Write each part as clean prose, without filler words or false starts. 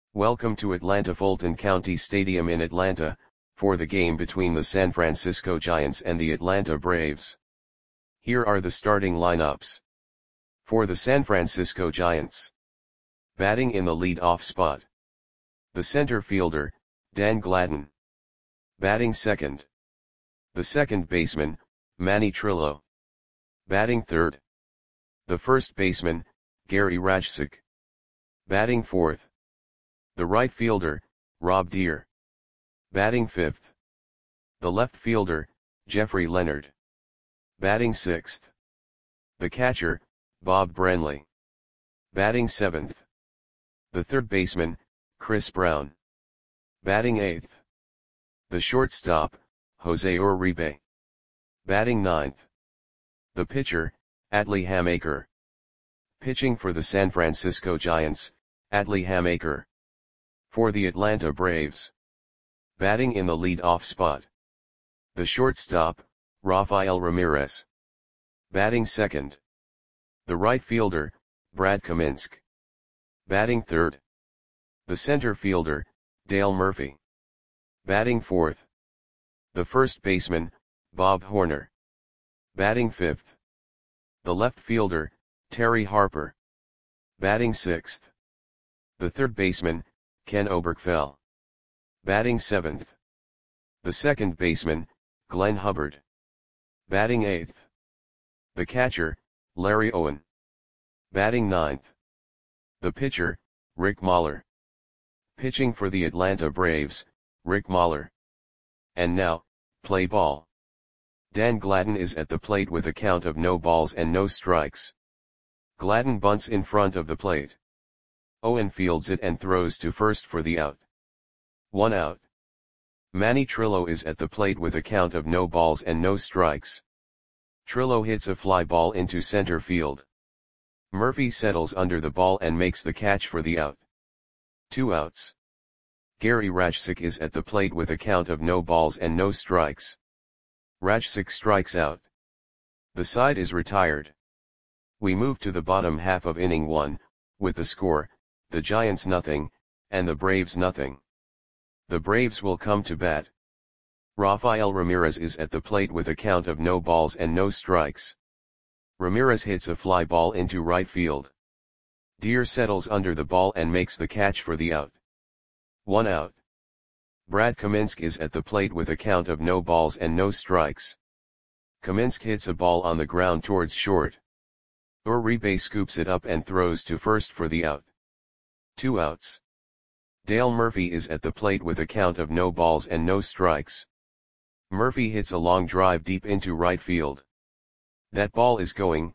Welcome to Atlanta Fulton County Stadium in Atlanta, for the game between the San Francisco Giants and the Atlanta Braves. Here are the starting lineups. For the San Francisco Giants. Batting in the lead-off spot. The center fielder, Dan Gladden. Batting second. The second baseman, Manny Trillo. Batting third. The first baseman, Gary Rajcik. Batting fourth. The right fielder, Rob Deer. Batting fifth. The left fielder, Jeffrey Leonard. Batting sixth. The catcher, Bob Brenly. Batting seventh. The third baseman, Chris Brown. Batting eighth. The shortstop, Jose Uribe. Batting ninth. The pitcher, Atlee Hamaker. Pitching for the San Francisco Giants, Atlee Hamaker. For the Atlanta Braves. Batting in the lead-off spot. The shortstop, Rafael Ramirez. Batting second. The right fielder, Brad Kaminsky. Batting third. The center fielder, Dale Murphy. Batting fourth. The first baseman, Bob Horner. Batting fifth. The left fielder, Terry Harper. Batting sixth. The third baseman, Ken Oberkfell. Batting seventh. The second baseman, Glenn Hubbard. Batting eighth. The catcher, Larry Owen. Batting ninth. The pitcher, Rick Mahler. Pitching for the Atlanta Braves, Rick Mahler. And now, play ball. Dan Gladden is at the plate with a count of no balls and no strikes. Gladden bunts in front of the plate. Owen fields it and throws to first for the out. 1 out. Manny Trillo is at the plate with a count of no balls and no strikes. Trillo hits a fly ball into center field. Murphy settles under the ball and makes the catch for the out. 2 outs. Gary Rajcik is at the plate with a count of no balls and no strikes. Rajcik strikes out. The side is retired. We move to the bottom half of inning 1, with the score, the Giants nothing, and the Braves nothing. The Braves will come to bat. Rafael Ramirez is at the plate with a count of no balls and no strikes. Ramirez hits a fly ball into right field. Deer settles under the ball and makes the catch for the out. 1 out. Brad Kaminsky is at the plate with a count of no balls and no strikes. Kaminsky hits a ball on the ground towards short. Uribe scoops it up and throws to first for the out. 2 outs. Dale Murphy is at the plate with a count of no balls and no strikes. Murphy hits a long drive deep into right field. That ball is gone.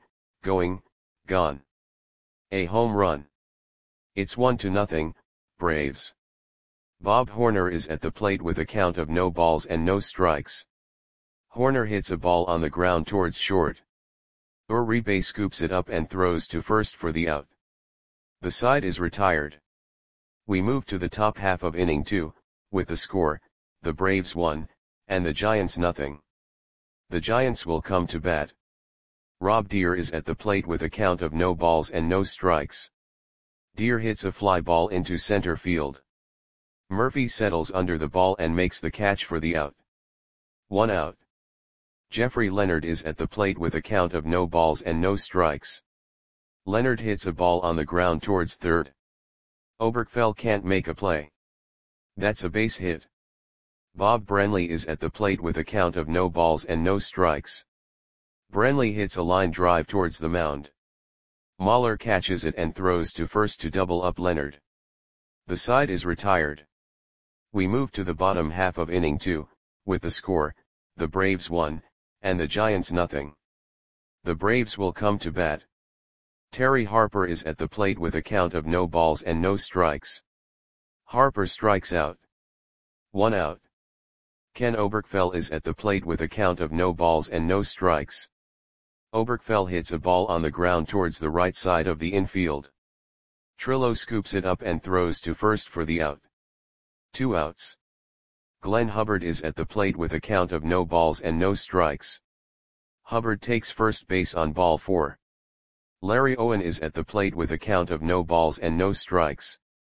A home run. It's 1-0, Braves. Bob Horner is at the plate with a count of no balls and no strikes. Horner hits a ball on the ground towards short. Uribe scoops it up and throws to first for the out. The side is retired. We move to the top half of inning 2, with the score, the Braves 1, and the Giants nothing. The Giants will come to bat. Rob Deer is at the plate with a count of no balls and no strikes. Deer hits a fly ball into center field. Murphy settles under the ball and makes the catch for the out. 1 out. Jeffrey Leonard is at the plate with a count of no balls and no strikes. Leonard hits a ball on the ground towards third. Oberkfell can't make a play. That's a base hit. Bob Brenly is at the plate with a count of no balls and no strikes. Brenly hits a line drive towards the mound. Mahler catches it and throws to first to double up Leonard. The side is retired. We move to the bottom half of inning 2, with the score, the Braves 1, and the Giants nothing. The Braves will come to bat. Terry Harper is at the plate with a count of no balls and no strikes. Harper strikes out. 1 out. Ken Oberkfell is at the plate with a count of no balls and no strikes. Oberkfell hits a ball on the ground towards the right side of the infield. Trillo scoops it up and throws to first for the out. 2 outs. Glenn Hubbard is at the plate with a count of no balls and no strikes. Hubbard takes first base on ball 4. Larry Owen is at the plate with a count of no balls and no strikes.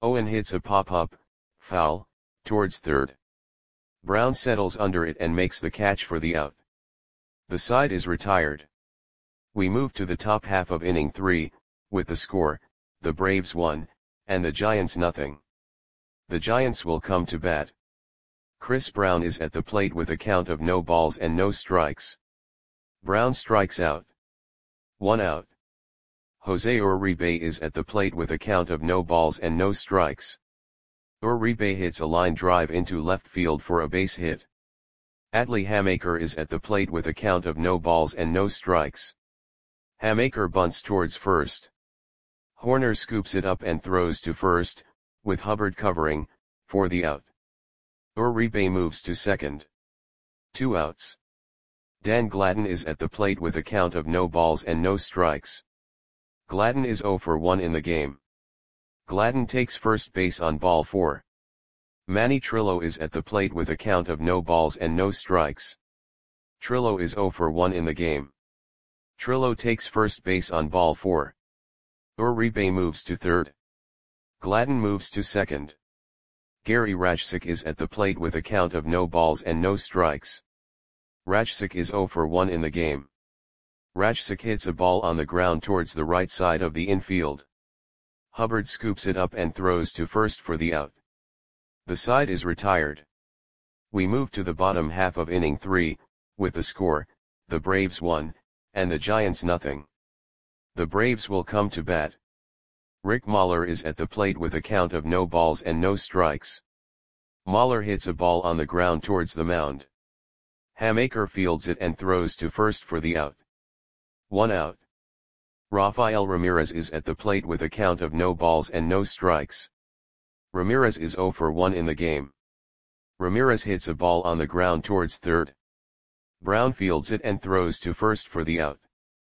Owen hits a pop-up, foul, towards third. Brown settles under it and makes the catch for the out. The side is retired. We move to the top half of inning 3, with the score, the Braves 1, and the Giants nothing. The Giants will come to bat. Chris Brown is at the plate with a count of no balls and no strikes. Brown strikes out. 1 out. Jose Uribe is at the plate with a count of no balls and no strikes. Uribe hits a line drive into left field for a base hit. Atlee Hamaker is at the plate with a count of no balls and no strikes. Hamaker bunts towards first. Horner scoops it up and throws to first, with Hubbard covering, for the out. Uribe moves to second. 2 outs. Dan Gladden is at the plate with a count of no balls and no strikes. Gladden is 0 for 1 in the game. Gladden takes first base on ball 4. Manny Trillo is at the plate with a count of no balls and no strikes. Trillo is 0 for 1 in the game. Trillo takes first base on ball 4. Uribe moves to third. Gladden moves to second. Gary Rajcic is at the plate with a count of no balls and no strikes. Rajcic is 0 for 1 in the game. Rajcic hits a ball on the ground towards the right side of the infield. Hubbard scoops it up and throws to first for the out. The side is retired. We move to the bottom half of inning 3, with the score, the Braves 1, and the Giants nothing. The Braves will come to bat. Rick Mahler is at the plate with a count of no balls and no strikes. Mahler hits a ball on the ground towards the mound. Hamaker fields it and throws to first for the out. 1 out. Rafael Ramirez is at the plate with a count of no balls and no strikes. Ramirez is 0 for 1 in the game. Ramirez hits a ball on the ground towards third. Brown fields it and throws to first for the out.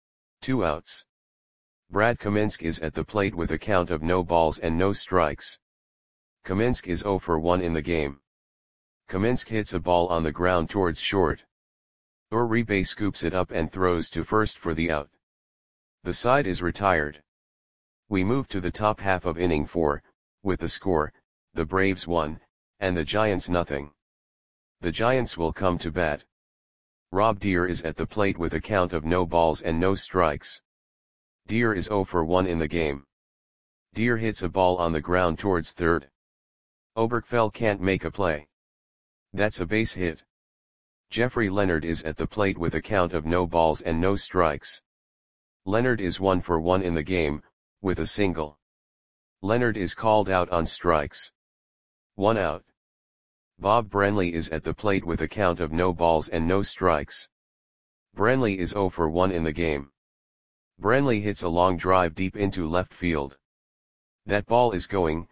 2 outs. Brad Kaminsky is at the plate with a count of no balls and no strikes. Kaminsky is 0 for 1 in the game. Kaminsky hits a ball on the ground towards short. Uribe scoops it up and throws to first for the out. The side is retired. We move to the top half of inning 4, with the score, the Braves 1, and the Giants nothing. The Giants will come to bat. Rob Deer is at the plate with a count of no balls and no strikes. Deer is 0 for 1 in the game. Deer hits a ball on the ground towards third. Oberkfell can't make a play. That's a base hit. Jeffrey Leonard is at the plate with a count of no balls and no strikes. Leonard is 1 for 1 in the game, with a single. Leonard is called out on strikes. 1 out. Bob Brenly is at the plate with a count of no balls and no strikes. Brenly is 0 for 1 in the game. Brenly hits a long drive deep into left field. That ball is gone.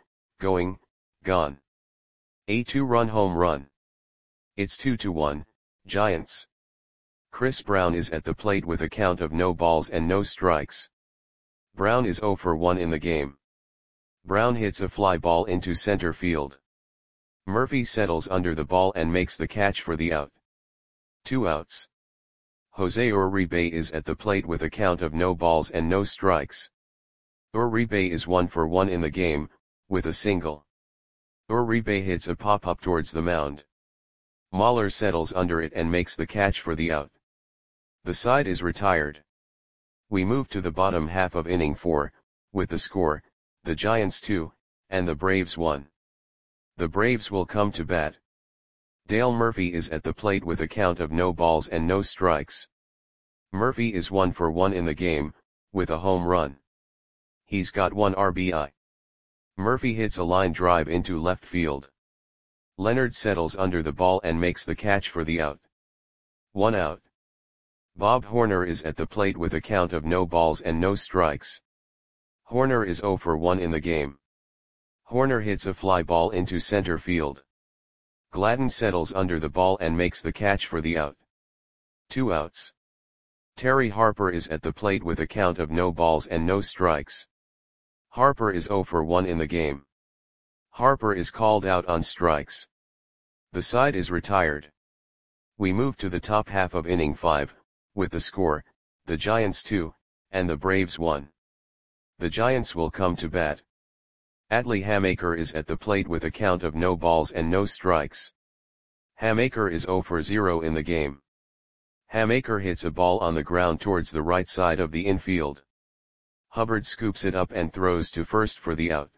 A 2-run home run. It's 2-1, Giants. Chris Brown is at the plate with a count of no balls and no strikes. Brown is 0 for 1 in the game. Brown hits a fly ball into center field. Murphy settles under the ball and makes the catch for the out. 2 outs. Jose Uribe is at the plate with a count of no balls and no strikes. Uribe is 1 for 1 in the game, with a single. Uribe hits a pop-up towards the mound. Mahler settles under it and makes the catch for the out. The side is retired. We move to the bottom half of inning 4, with the score, the Giants 2, and the Braves 1. The Braves will come to bat. Dale Murphy is at the plate with a count of no balls and no strikes. Murphy is 1 for 1 in the game, with a home run. He's got 1 RBI. Murphy hits a line drive into left field. Leonard settles under the ball and makes the catch for the out. 1 out. Bob Horner is at the plate with a count of no balls and no strikes. Horner is 0 for 1 in the game. Horner hits a fly ball into center field. Gladden settles under the ball and makes the catch for the out. 2 outs. Terry Harper is at the plate with a count of no balls and no strikes. Harper is 0 for 1 in the game. Harper is called out on strikes. The side is retired. We move to the top half of inning 5, with the score, the Giants 2, and the Braves 1. The Giants will come to bat. Atlee Hamaker is at the plate with a count of no balls and no strikes. Hamaker is 0 for 0 in the game. Hamaker hits a ball on the ground towards the right side of the infield. Hubbard scoops it up and throws to first for the out.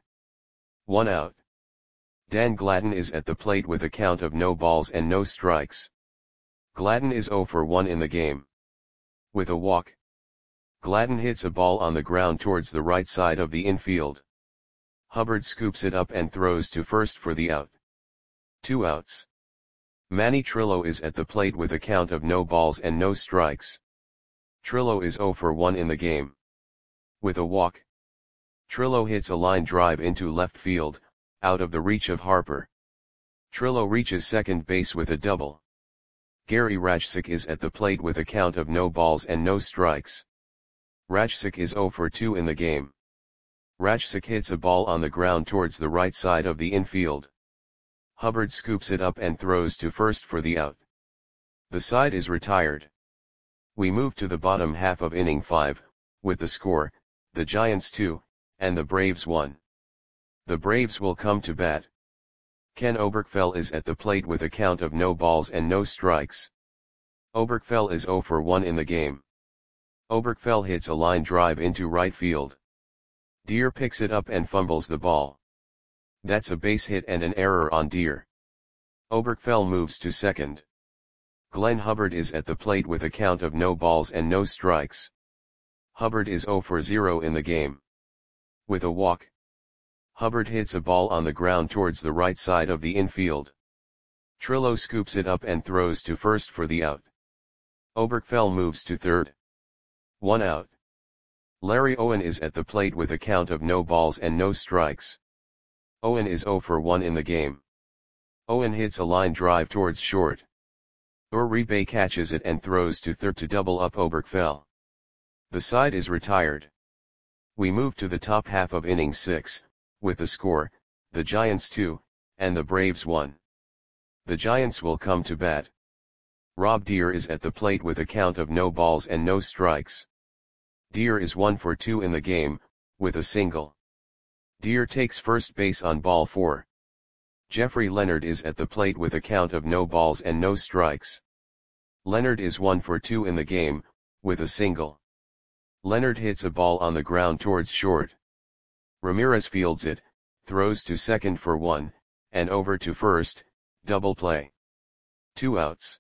1 out. Dan Gladden is at the plate with a count of no balls and no strikes. Gladden is 0 for 1 in the game. With a walk, Gladden hits a ball on the ground towards the right side of the infield. Hubbard scoops it up and throws to first for the out. 2 outs. Manny Trillo is at the plate with a count of no balls and no strikes. Trillo is 0 for 1 in the game. With a walk, Trillo hits a line drive into left field, out of the reach of Harper. Trillo reaches second base with a double. Gary Rajcic is at the plate with a count of no balls and no strikes. Rajcic is 0 for 2 in the game. Rajcic hits a ball on the ground towards the right side of the infield. Hubbard scoops it up and throws to first for the out. The side is retired. We move to the bottom half of inning 5, with the score, the Giants 2, and the Braves 1. The Braves will come to bat. Ken Oberkfell is at the plate with a count of no balls and no strikes. Oberkfell is 0 for 1 in the game. Oberkfell hits a line drive into right field. Deer picks it up and fumbles the ball. That's a base hit and an error on Deer. Oberkfell moves to second. Glenn Hubbard is at the plate with a count of no balls and no strikes. Hubbard is 0 for 0 in the game. With a walk, Hubbard hits a ball on the ground towards the right side of the infield. Trillo scoops it up and throws to first for the out. Oberkfell moves to third. 1 out. Larry Owen is at the plate with a count of no balls and no strikes. Owen is 0 for 1 in the game. Owen hits a line drive towards short. Uribe catches it and throws to third to double up Oberkfell. The side is retired. We move to the top half of inning 6, with the score, the Giants 2, and the Braves 1. The Giants will come to bat. Rob Deer is at the plate with a count of no balls and no strikes. Deer is 1 for 2 in the game, with a single. Deer takes first base on ball 4. Jeffrey Leonard is at the plate with a count of no balls and no strikes. Leonard is 1 for 2 in the game, with a single. Leonard hits a ball on the ground towards short. Ramirez fields it, throws to second for 1, and over to first, double play. 2 outs.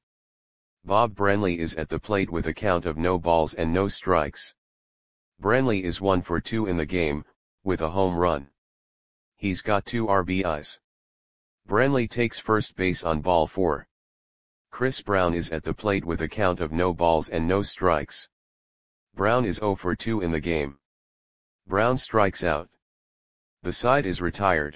Bob Branley is at the plate with a count of no balls and no strikes. Branley is 1 for 2 in the game, with a home run. He's got 2 RBIs. Branley takes first base on ball 4. Chris Brown is at the plate with a count of no balls and no strikes. Brown is 0 for 2 in the game. Brown strikes out. The side is retired.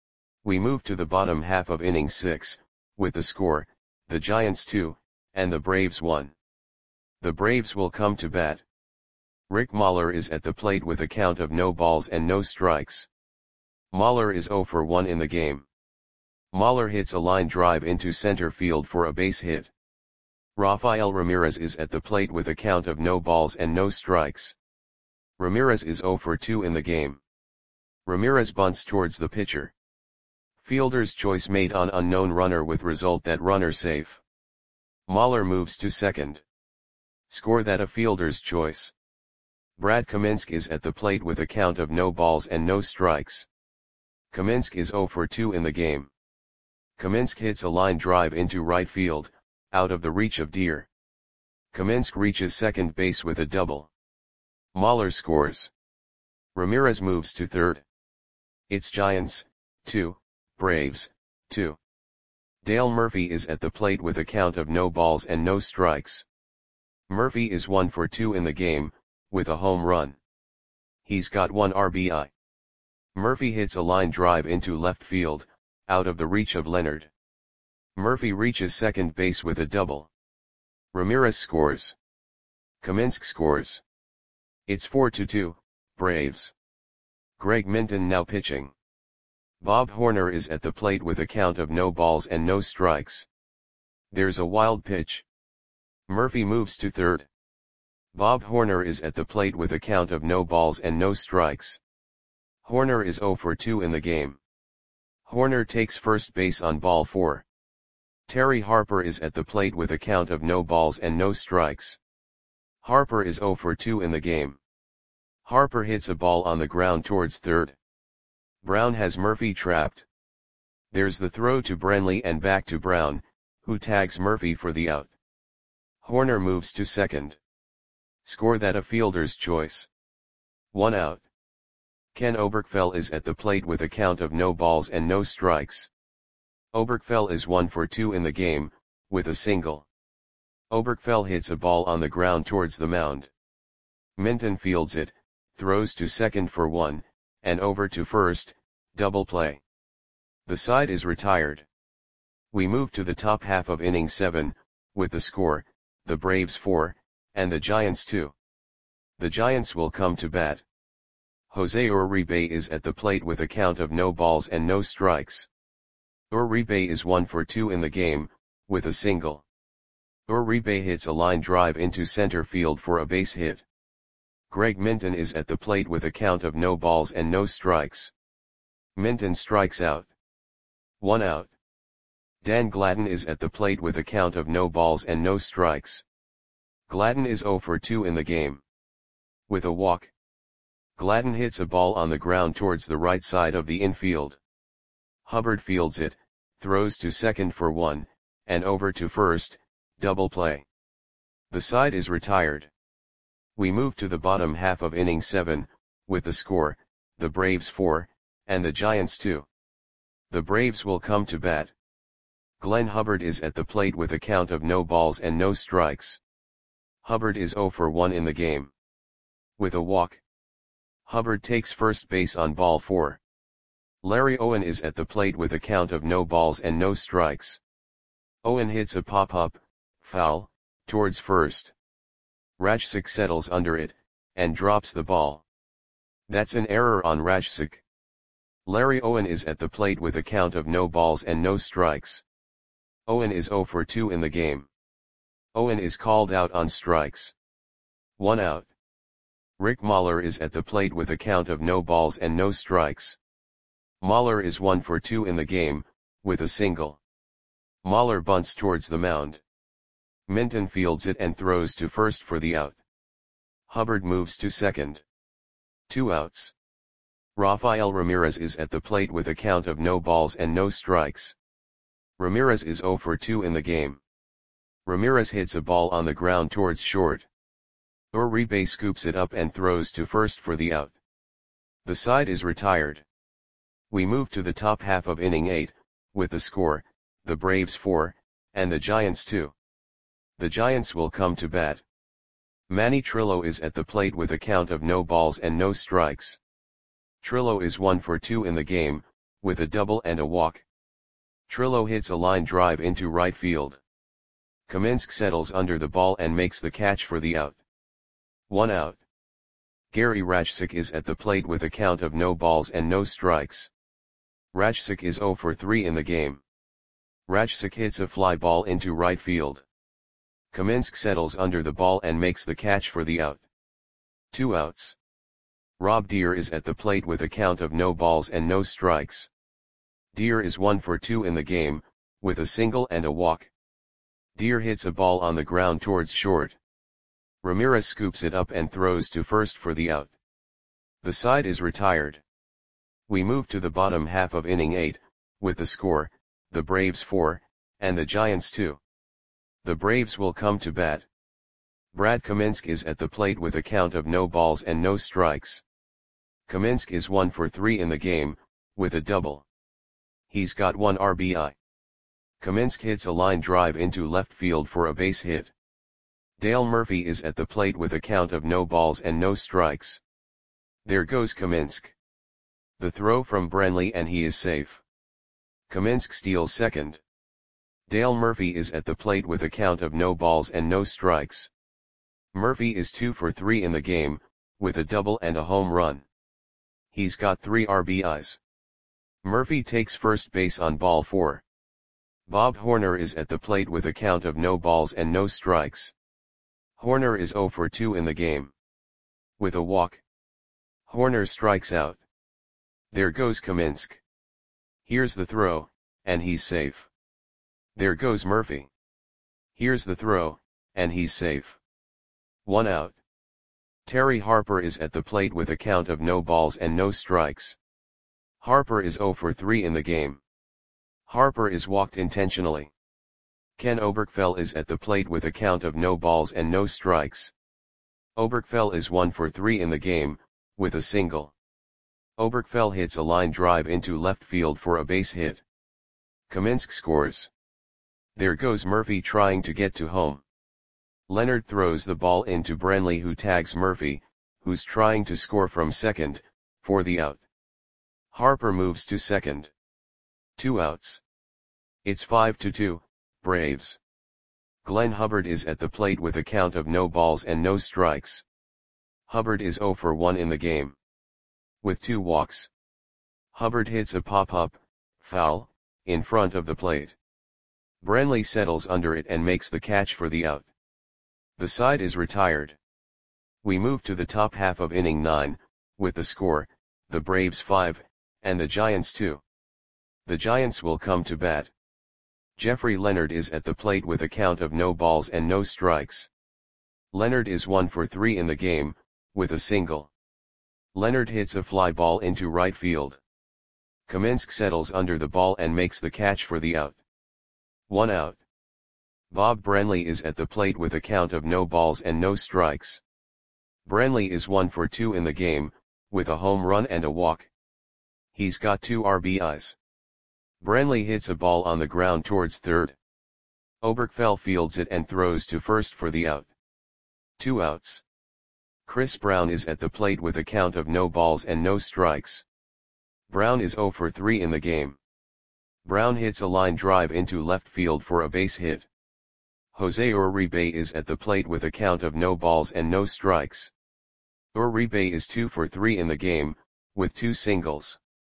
We move to the bottom half of inning 6, with the score, the Giants 2, and the Braves 1. The Braves will come to bat. Rick Mahler is at the plate with a count of no balls and no strikes. Mahler is 0 for 1 in the game. Mahler hits a line drive into center field for a base hit. Rafael Ramirez is at the plate with a count of no balls and no strikes. Ramirez is 0 for 2 in the game. Ramirez bunts towards the pitcher. Fielder's choice made on unknown runner with result that runner safe. Mahler moves to second. Score that a fielder's choice. Brad Kaminsky is at the plate with a count of no balls and no strikes. Kaminsky is 0 for 2 in the game. Kaminsky hits a line drive into right field, out of the reach of Deer. Kaminsky reaches second base with a double. Mahler scores. Ramirez moves to third. It's Giants, 2, Braves, 2. Dale Murphy is at the plate with a count of no balls and no strikes. Murphy is 1 for 2 in the game, with a home run. He's got 1 RBI. Murphy hits a line drive into left field, out of the reach of Leonard. Murphy reaches second base with a double. Ramirez scores. Kaminsky scores. It's 4-2, Braves. Greg Minton now pitching. Bob Horner is at the plate with a count of no balls and no strikes. There's a wild pitch. Murphy moves to third. Bob Horner is at the plate with a count of no balls and no strikes. Horner is 0 for 2 in the game. Horner takes first base on ball 4. Terry Harper is at the plate with a count of no balls and no strikes. Harper is 0 for 2 in the game. Harper hits a ball on the ground towards third. Brown has Murphy trapped. There's the throw to Brenly and back to Brown, who tags Murphy for the out. Horner moves to second. Score that a fielder's choice. 1 out. Ken Oberkfell is at the plate with a count of no balls and no strikes. Oberkfell is 1 for 2 in the game, with a single. Oberkfell hits a ball on the ground towards the mound. Minton fields it, throws to second for 1, and over to first, double play. The side is retired. We move to the top half of inning 7, with the score, the Braves 4, and the Giants 2. The Giants will come to bat. Jose Uribe is at the plate with a count of no balls and no strikes. Uribe is 1 for 2 in the game, with a single. Uribe hits a line drive into center field for a base hit. Greg Minton is at the plate with a count of no balls and no strikes. Minton strikes out. 1 out. Dan Gladden is at the plate with a count of no balls and no strikes. Gladden is 0 for 2 in the game. With a walk. Gladden hits a ball on the ground towards the right side of the infield. Hubbard fields it, throws to second for 1, and over to first, double play. The side is retired. We move to the bottom half of inning 7, with the score, the Braves 4, and the Giants 2. The Braves will come to bat. Glenn Hubbard is at the plate with a count of no balls and no strikes. Hubbard is 0 for 1 in the game. With a walk. Hubbard takes first base on ball 4. Larry Owen is at the plate with a count of no balls and no strikes. Owen hits a pop-up, foul, towards first. Rajcik settles under it, and drops the ball. That's an error on Rajcik. Larry Owen is at the plate with a count of no balls and no strikes. Owen is 0 for 2 in the game. Owen is called out on strikes. 1 out. Rick Mahler is at the plate with a count of no balls and no strikes. Mahler is 1 for 2 in the game, with a single. Mahler bunts towards the mound. Minton fields it and throws to first for the out. Hubbard moves to second. 2 outs. Rafael Ramirez is at the plate with a count of no balls and no strikes. Ramirez is 0 for 2 in the game. Ramirez hits a ball on the ground towards short. Uribe scoops it up and throws to first for the out. The side is retired. We move to the top half of inning 8, with the score, the Braves 4, and the Giants 2. The Giants will come to bat. Manny Trillo is at the plate with a count of no balls and no strikes. Trillo is 1 for 2 in the game, with a double and a walk. Trillo hits a line drive into right field. Kaminsky settles under the ball and makes the catch for the out. 1 out. Gary Rajcik is at the plate with a count of no balls and no strikes. Rajcik is 0 for 3 in the game. Rajcik hits a fly ball into right field. Kaminsky settles under the ball and makes the catch for the out. 2 outs. Rob Deere is at the plate with a count of no balls and no strikes. Deere is 1 for 2 in the game, with a single and a walk. Deere hits a ball on the ground towards short. Ramirez scoops it up and throws to first for the out. The side is retired. We move to the bottom half of inning 8, with the score, the Braves 4, and the Giants 2. The Braves will come to bat. Brad Kaminsky is at the plate with a count of no balls and no strikes. Kaminsky is 1 for 3 in the game, with a double. He's got 1 RBI. Kaminsky hits a line drive into left field for a base hit. Dale Murphy is at the plate with a count of no balls and no strikes. There goes Kaminsky. The throw from Brenly and he is safe. Kaminsky steals second. Dale Murphy is at the plate with a count of no balls and no strikes. Murphy is 2 for 3 in the game, with a double and a home run. He's got 3 RBIs. Murphy takes first base on ball 4. Bob Horner is at the plate with a count of no balls and no strikes. Horner is 0 for 2 in the game. With a walk. Horner strikes out. There goes Kaminsk. Here's the throw, and he's safe. There goes Murphy. Here's the throw, and he's safe. 1 out. Terry Harper is at the plate with a count of no balls and no strikes. Harper is 0 for 3 in the game. Harper is walked intentionally. Ken Oberkfell is at the plate with a count of no balls and no strikes. Oberkfell is 1 for 3 in the game, with a single. Oberkfell hits a line drive into left field for a base hit. Kaminsk scores. There goes Murphy trying to get to home. Leonard throws the ball into Brenly, who tags Murphy, who's trying to score from second, for the out. Harper moves to second. 2 outs. It's 5-2, Braves. Glenn Hubbard is at the plate with a count of no balls and no strikes. Hubbard is 0 for 1 in the game. With 2 walks. Hubbard hits a pop-up, foul, in front of the plate. Brenly settles under it and makes the catch for the out. The side is retired. We move to the top half of inning 9, with the score, the Braves 5, and the Giants 2. The Giants will come to bat. Jeffrey Leonard is at the plate with a count of no balls and no strikes. Leonard is 1 for 3 in the game, with a single. Leonard hits a fly ball into right field. Kaminsk settles under the ball and makes the catch for the out. 1 out. Bob Brenly is at the plate with a count of no balls and no strikes. Brenly is 1 for 2 in the game, with a home run and a walk. He's got 2 RBIs. Brenly hits a ball on the ground towards third. Oberkfell fields it and throws to first for the out. 2 outs. Chris Brown is at the plate with a count of no balls and no strikes. Brown is 0 for 3 in the game. Brown hits a line drive into left field for a base hit. Jose Uribe is at the plate with a count of no balls and no strikes. Uribe is 2 for 3 in the game, with 2 singles.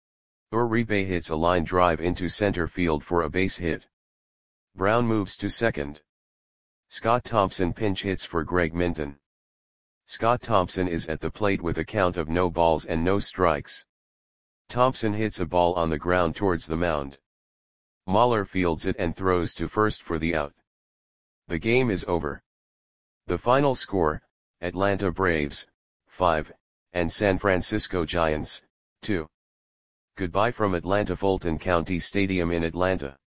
Uribe hits a line drive into center field for a base hit. Brown moves to second. Scott Thompson pinch hits for Greg Minton. Scott Thompson is at the plate with a count of no balls and no strikes. Thompson hits a ball on the ground towards the mound. Mahler fields it and throws to first for the out. The game is over. The final score, Atlanta Braves, 5, and San Francisco Giants, 2. Goodbye from Atlanta Fulton County Stadium in Atlanta.